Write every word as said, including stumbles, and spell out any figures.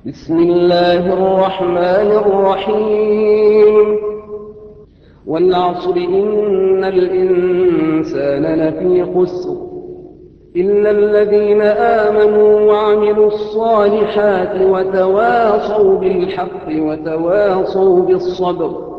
بسم الله الرحمن الرحيم والعصر إن الإنسان لفي خسر إلا الذين آمنوا وعملوا الصالحات وتواصوا بالحق وتواصوا بالصبر